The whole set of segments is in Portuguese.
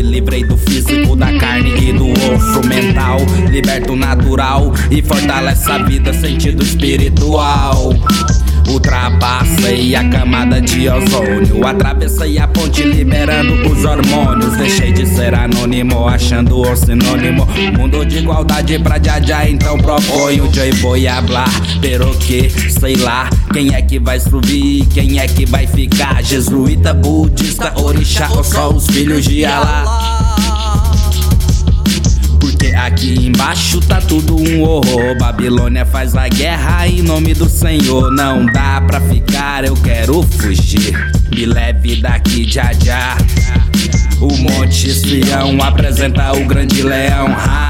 livrei do físico, da carne e do osso mental. Liberta o natural e fortalece a vida, sentido espiritual. Ultrapassei a camada de ozônio, atravessei a ponte liberando os hormônios. Deixei de ser anônimo, achando o sinônimo. Mundo de igualdade pra Jaja, então proponho. Eu vou hablar, pero que, sei lá. Quem é que vai subir, quem é que vai ficar? Jesuíta, budista, orixá ou só os filhos de Alá? Porque aqui embaixo tá tudo um horror. Babilônia faz a guerra em nome do Senhor. Não dá pra ficar, eu quero fugir. Me leve daqui, Jaja. O Monte Sião apresenta o grande leão.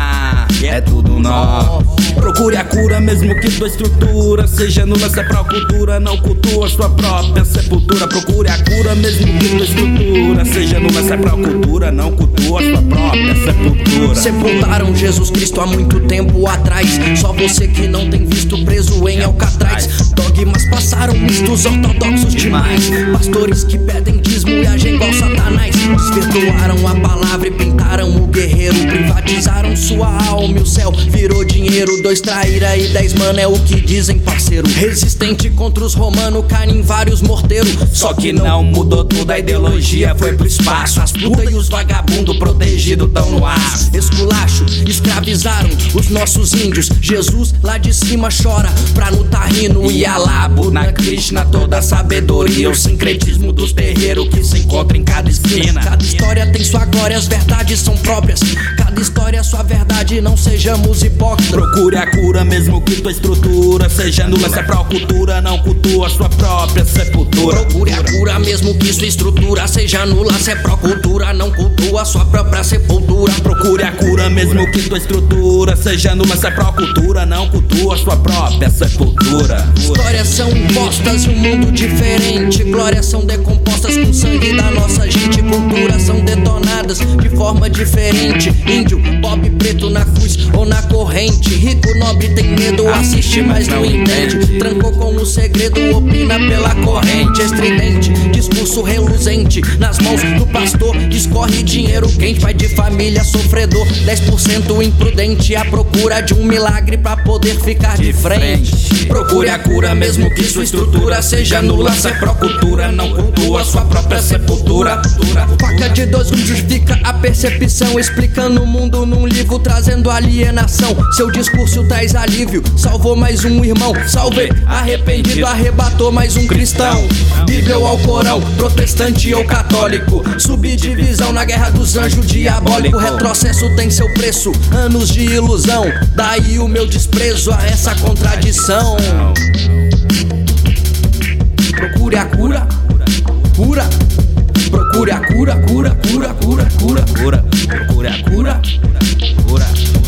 É tudo novo. Procure a cura mesmo que tua estrutura seja nula, se é pró-cultura, não cultua sua própria sepultura. Procure a cura mesmo que tua estrutura seja nula, se é pró-cultura, não cultua sua própria sepultura. Sepultaram Jesus Cristo há muito tempo atrás. Só você que não tem visto preso em Alcatraz. Dogmas passaram mistos, ortodoxos demais. Pastores que pedem dízimo e agem igual Satanás. Desvirtuaram a palavra e pintaram o guerreiro. Privatizaram sua alma e o céu virou dinheiro. 2 traíra e 10 mano é o que dizem, parceiro. Resistente contra os romanos, cai em vários morteiros. Só que não mudou tudo, a ideologia foi pro espaço. As putas e os vagabundos protegidos tão no ar. Esculacho, escravizaram os nossos índios. Jesus lá de cima chora pra não tá rindo. E Alá, Buda, Krishna, toda a sabedoria. O sincretismo dos terreiros que se encontra em cada esquina. Cada história tem sua glória, as verdades são próprias. Cada história é sua verdade, não sejamos hipócritas. Procure a cura mesmo que tua estrutura seja nula, se é pró-cultura, não cultua sua própria sepultura. Procure a cura mesmo que sua estrutura seja nula, se é pró-cultura, não cultua sua própria sepultura. Procure a cura mesmo que tua estrutura seja nula, se é pró-cultura, não cultua sua própria sepultura. Histórias são impostas e um mundo diferente. Glórias são decompostas com sangue da nossa gente. Culturas são detonadas de forma diferente. Índio, pobre, preto na cruz ou na corrente. Rico, nobre tem medo, assiste mas não entende. Trancou com o segredo, opina pela corrente. Estridente, discurso reluzente nas mãos do pastor. Escorre dinheiro quente, pai de família sofredor. 10% imprudente à procura de um milagre pra poder ficar de frente. Procure a cura mesmo que sua estrutura seja nula, se é pró-cultura, não cultua sua própria sepultura. Faca de 2 gumes justifica a percepção, explicando o mundo num livro, trazendo alienação. Seu discurso traz alívio, salvou mais um irmão. Salve, arrependido, arrebatou mais um cristão. Bíblia ou Alcorão, protestante ou católico. Subdivisão na guerra dos anjos diabólico. Retrocesso tem seu preço, anos de ilusão. Daí o meu desprezo a essa contradição. Procure a cura, cura. Procure a cura, cura, cura, cura, cura, cura. Procure a cura, cura.